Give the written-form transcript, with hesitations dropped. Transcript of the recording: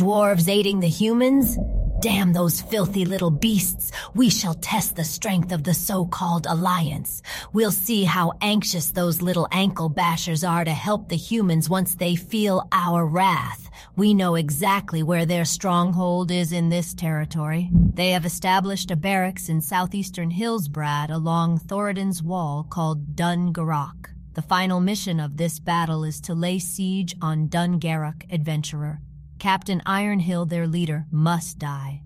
dwarves aiding the humans? Damn those filthy little beasts. We shall test the strength of the so-called alliance. We'll see how anxious those little ankle bashers are to help the humans once they feel our wrath. We know exactly where their stronghold is in this territory. They have established a barracks in southeastern Hillsbrad along Thoradin's wall called Dun Garak. The final mission of this battle is to lay siege on Dun Garak, adventurer. Captain Ironhill, their leader, must die.